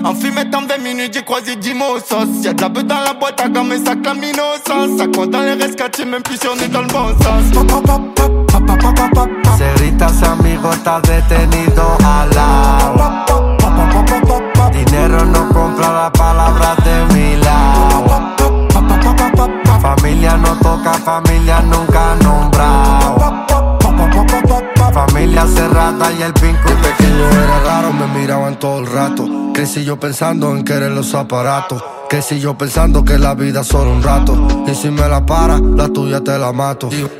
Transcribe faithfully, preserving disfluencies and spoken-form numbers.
En fumée dans vingt minutes, j'ai croisé Jimo au sauce. Y'a de la beuh dans la boîte à gamme et ça clame innocence. Ça compte dans les rescatés, même plus si on est dans le bon sens. Cerita, ese amigo está detenido al lado. Dinero no compra las palabras de mi lado. Familia no toca, familia nunca nombrado. Familia cerrada y el pinco. De pequeño era raro, me miraban todo el rato. Crecí yo pensando en querer los aparatos. Crecí yo pensando que la vida es solo un rato. Y si me la para, la tuya te la mato.